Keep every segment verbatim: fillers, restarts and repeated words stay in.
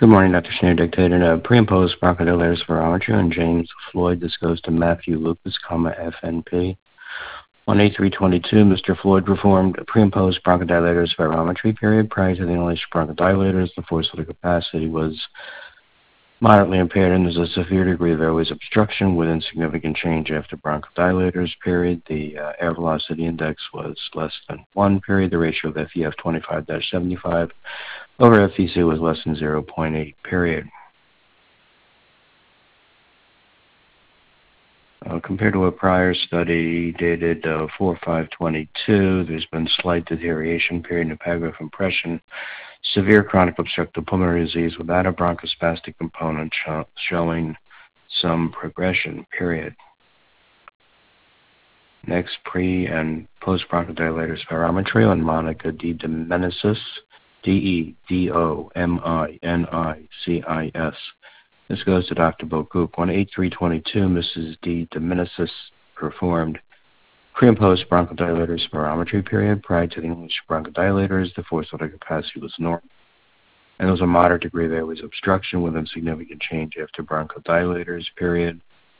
Good morning, Doctor Schneider dictated a pre and post bronchodilator spirometry on James Floyd. This goes to Matthew Lucas, comma F N P. On eight three twenty-two, Mister Floyd performed a pre and post bronchodilator spirometry period. Prior to the inhalation bronchodilators, the forced vital capacity was moderately impaired and there's a severe degree of airways obstruction with insignificant change after bronchodilators period. The uh, air velocity index was less than one period. The ratio of F E F twenty-five to seventy-five over F E C was less than zero point eight period. Uh, compared to a prior study dated uh, four five twenty-two, there's been slight deterioration period in epigraph impression, severe chronic obstructive pulmonary disease without a bronchospastic component sh- showing some progression period. Next, pre and post bronchodilator spirometry on Monica D. Dominicis, D E D O M I N I C I S. This goes to Doctor Bocook. On eight three twenty-two, Missus D. Dominicis performed pre and post bronchodilator spirometry period. Prior to the English bronchodilators, the forced vital capacity was normal, and there was a moderate degree of airways obstruction with insignificant change after bronchodilators period.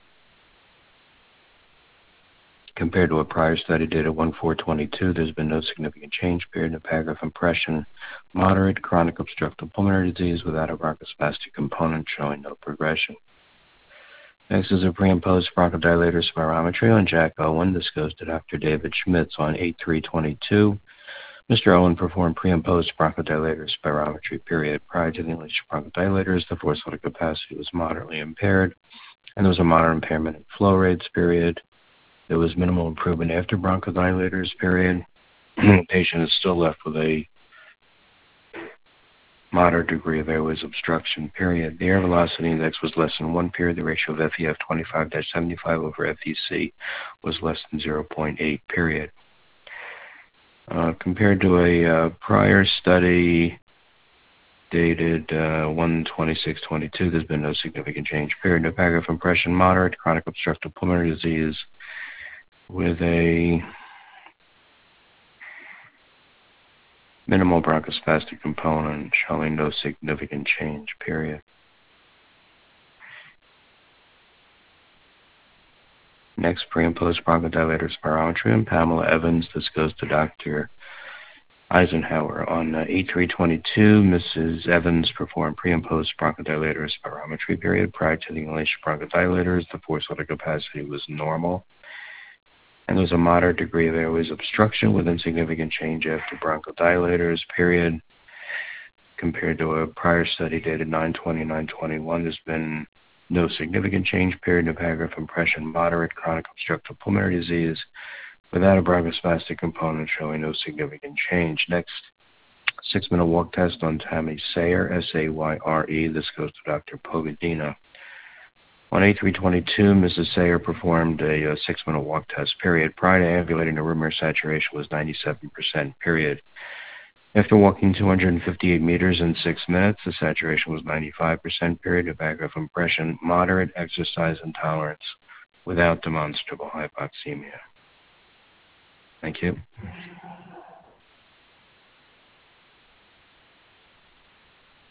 Compared to a prior study dated one four twenty-two, there's been no significant change period in epigraph impression, moderate chronic obstructive pulmonary disease without a bronchospastic component showing no progression. Next is a pre and post bronchodilator spirometry on Jack Owen. This goes to Doctor David Schmitz. On eight three twenty-two, Mister Owen performed pre and post bronchodilator spirometry period. Prior to the inhalation bronchodilators, the forced vital capacity was moderately impaired, and there was a moderate impairment in flow rates period. There was minimal improvement after bronchodilators period. The patient is still left with a moderate degree of airways obstruction period. The air velocity index was less than one period. The ratio of F E F twenty-five to seventy-five over F E C was less than zero point eight period. Uh, compared to a uh, prior study dated uh, one twenty-six twenty-two, there's been no significant change period. No epigraph impression, moderate chronic obstructive pulmonary disease with a minimal bronchospastic component showing no significant change period. Next, pre and post bronchodilator spirometry on Pamela Evans. This goes to Doctor Eisenhower. On uh, eight three twenty-two, Missus Evans performed pre and post bronchodilator spirometry period. Prior to the inhalation bronchodilators, the forced vital capacity was normal, and there was a moderate degree of airways obstruction with insignificant change after bronchodilators period. Compared to a prior study dated nine twenty nine twenty-one, there's been no significant change period in epigraph impression, moderate chronic obstructive pulmonary disease without a bronchospastic component showing no significant change. Next, six-minute walk test on Tammy Sayer, S A Y R E. This goes to Doctor Pogadina. On eight three twenty-two, Missus Sayer performed a, a six-minute walk test period. Prior to ambulating, the room air saturation was ninety-seven percent period. After walking two hundred fifty-eight meters in six minutes, the saturation was ninety-five percent period. Epigraph impression, moderate exercise intolerance without demonstrable hypoxemia. Thank you.